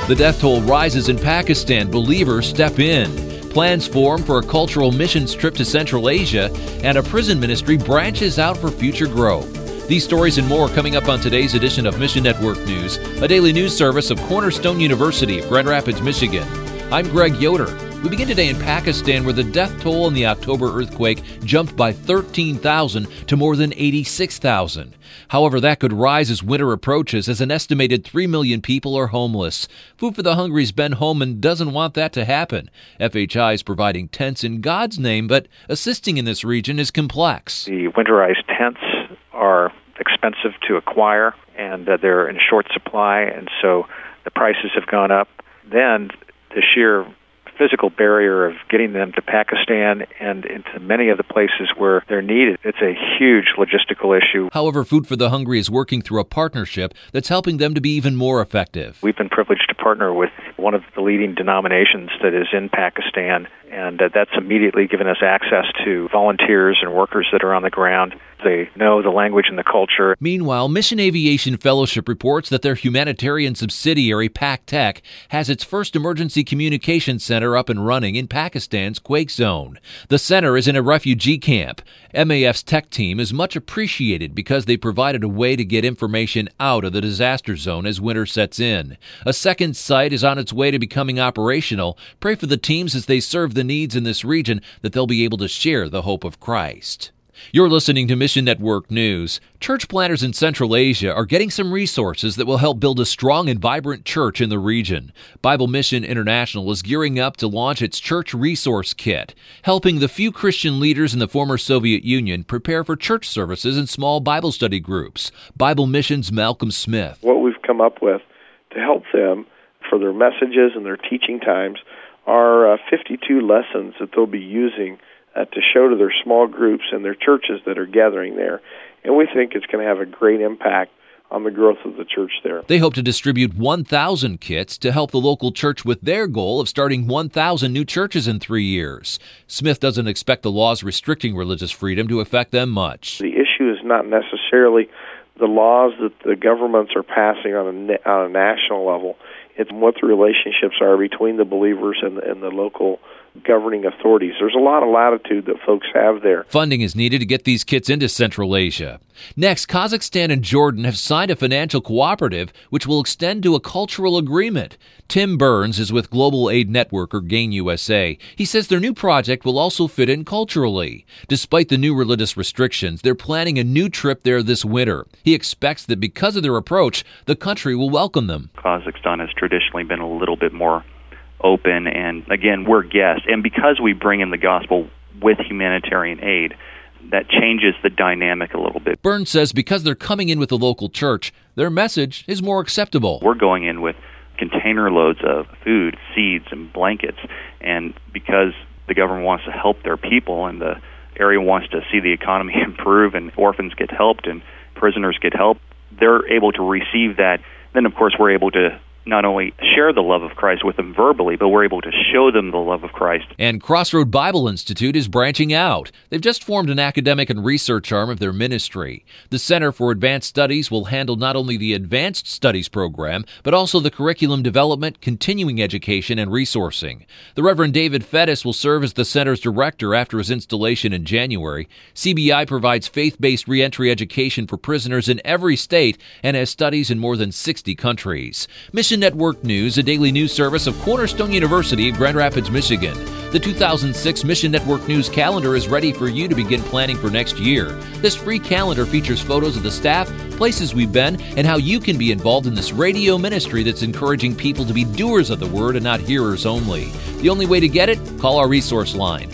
The death toll rises in Pakistan. Believers step in. Plans form for a cultural missions trip to Central Asia, and a prison ministry branches out for future growth. These stories and more coming up on today's edition of Mission Network News, a daily news service of Cornerstone University of Grand Rapids, Michigan. I'm Greg Yoder. We begin today in Pakistan, where the death toll in the October earthquake jumped by 13,000 to more than 86,000. However, that could rise as winter approaches, as an estimated 3 million people are homeless. Food for the Hungry's Ben Holman doesn't want that to happen. FHI is providing tents in God's name, but assisting in this region is complex. The winterized tents are expensive to acquire, and they're in short supply, and so the prices have gone up. Then the sheer physical barrier of getting them to Pakistan and into many of the places where they're needed, it's a huge logistical issue. However, Food for the Hungry is working through a partnership that's helping them to be even more effective. We've been privileged to partner with one of the leading denominations that is in Pakistan, and that's immediately given us access to volunteers and workers that are on the ground. They know the language and the culture. Meanwhile, Mission Aviation Fellowship reports that their humanitarian subsidiary, PacTech, has its first emergency communications center up and running in Pakistan's quake zone. The center is in a refugee camp. MAF's tech team is much appreciated because they provided a way to get information out of the disaster zone as winter sets in. A second site is on its way to becoming operational. Pray for the teams as they serve the needs in this region, that they'll be able to share the hope of Christ. You're listening to Mission Network News. Church planters in Central Asia are getting some resources that will help build a strong and vibrant church in the region. Bible Mission International is gearing up to launch its Church Resource Kit, helping the few Christian leaders in the former Soviet Union prepare for church services and small Bible study groups. Bible Mission's Malcolm Smith. What we've come up with to help them for their messages and their teaching times are 52 lessons that they'll be using to show to their small groups and their churches that are gathering there. And we think it's going to have a great impact on the growth of the church there. They hope to distribute 1,000 kits to help the local church with their goal of starting 1,000 new churches in 3 years. Smith doesn't expect the laws restricting religious freedom to affect them much. The issue is not necessarily the laws that the governments are passing on a national level. It's what the relationships are between the believers and the local governing authorities. There's a lot of latitude that folks have there. Funding is needed to get these kits into Central Asia. Next, Kazakhstan and Jordan have signed a financial cooperative which will extend to a cultural agreement. Tim Burns is with Global Aid Network, or GAIN USA. He says their new project will also fit in culturally. Despite the new religious restrictions, they're planning a new trip there this winter. He expects that because of their approach, the country will welcome them. Kazakhstan has traditionally been a little bit more open, and again, we're guests. And because we bring in the gospel with humanitarian aid, that changes the dynamic a little bit. Burns says because they're coming in with the local church, their message is more acceptable. We're going in with container loads of food, seeds, and blankets, and because the government wants to help their people and the area wants to see the economy improve and orphans get helped and prisoners get help, they're able to receive that. Then, of course, we're able to not only share the love of Christ with them verbally, but we're able to show them the love of Christ. And Crossroad Bible Institute is branching out. They've just formed an academic and research arm of their ministry. The Center for Advanced Studies will handle not only the Advanced Studies program, but also the curriculum development, continuing education, and resourcing. The Reverend David Fettis will serve as the center's director after his installation in January. CBI provides faith-based reentry education for prisoners in every state and has studies in more than 60 countries. Mission Network News, a daily news service of Cornerstone University of Grand Rapids, Michigan. The 2006 Mission Network News calendar is ready for you to begin planning for next year. This free calendar features photos of the staff, places we've been, and how you can be involved in this radio ministry that's encouraging people to be doers of the word and not hearers only. The only way to get it? Call our resource line,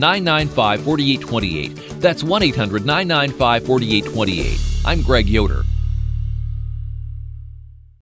1-800-995-4828. That's 1-800-995-4828. I'm Greg Yoder.